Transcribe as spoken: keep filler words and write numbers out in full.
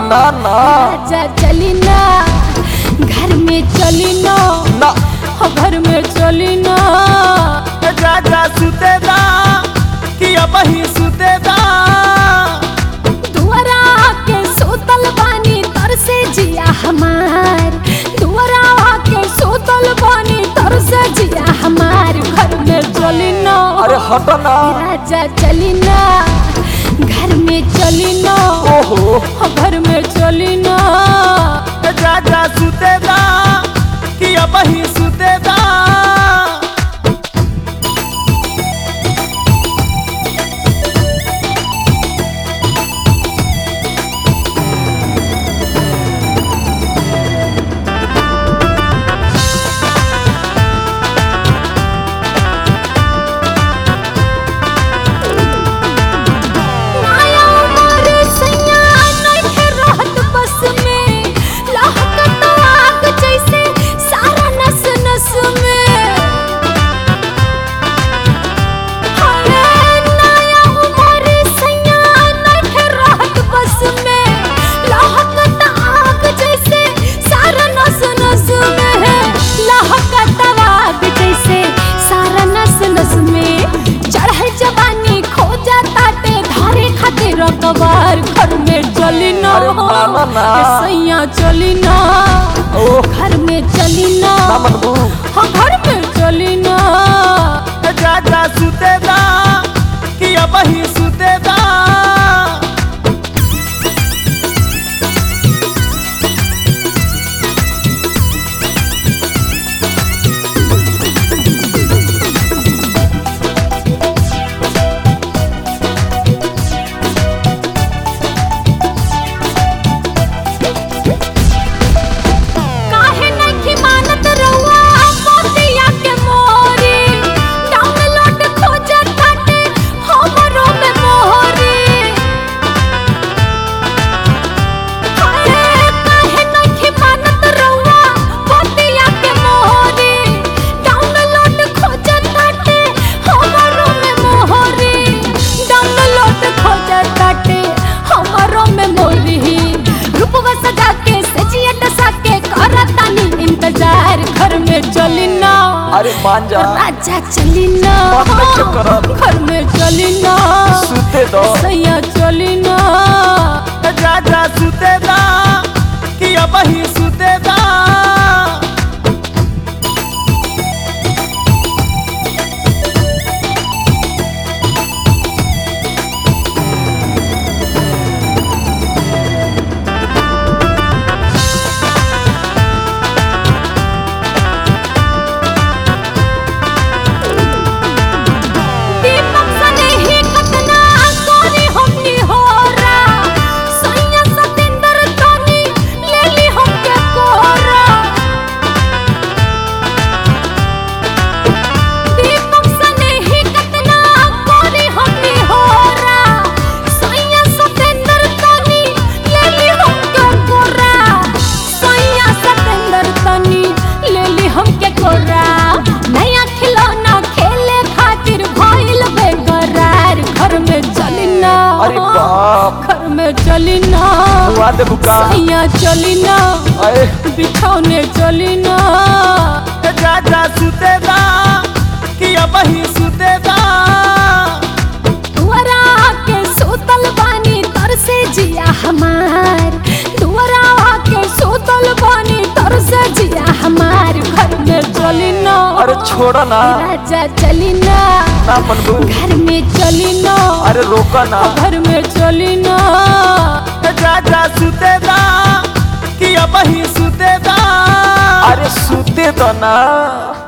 ना ना राजा चली ना घर में चली ना ना हो घर में चली ना राजा सुतेदा कि अब ही सुतेदा दुआरा के सोतल बानी तर से जिया हमार दुआरा के सोतल बानी तर से जिया हमार घर में चली ना अरे हटो ना राजा चली ना घर में चली ना ओहो हो घर में चली ना राजा सुतेदा कि अब ही सुतेदा माया मारे सैया नइखे रहत बस में लहकत आग जैसे सारा नस नस में अरे नया मारे सैया नइखे रहत बस में लहकत आग जैसे सारा नस नस में लहकत आग जैसे सारा नस नस में चढ़ल जवानी खो जाता ते धारे खातिर कबार घर में चली ना अरे मामा ना। सैया चली ना ओह घर में चली ना ना मनबू हाँ घर में चली ना राजा सुतेदा कि अब ही सुतेदा काहे नहीं मानत रउआ मोतिया के मोरी डाउनलोड खोजत बाटे हमरो में मोहरी अरे काहे नहीं मानत रउआ मोतिया के मोरी डाउनलोड खोजत बाटे हमरो में मोहरी डाउनलोड खोजत बाटे हमरो में मोहरी रूपवा सजा के सजिया डसा के करतानी इंतजार घर में चली ना अरे मान जा राजा चली ना मन में क्या करब? घर में चली ना सुते दो सैया चली ना राजा सुतेदा कि अब ही सुतेदा दीपक सने ही कतना सोनी हमनी होरा सैया सतेंद्र तनी लेली हमके कोरा दीपक सने ही कतना सोनी हमनी होरा सैया सतेंद्र तनी लेली हमके कोरा सैया सतेंद्र तनी लेली हमके कोरा नया खिलौना खेले खातिर भइल बेकरार घर में चली ना अरे बाप घर में चली ना हुआ दे बुका सैया चली ना अरे बिछौने चली ना राजा सुतेदा कि अब ही सुतेदा दुआरा के सोतल बानी तर से जिया हमार दुआरा के सोतल बानी तर से जिया हमार घर में चली ना अरे छोड़ो ना राजा चली ना ना मनबू घर में चली ना अरे रोका ना घर में चली ना राजा सुतेदा कि अब ही सुतेदा अरे सुते दो ना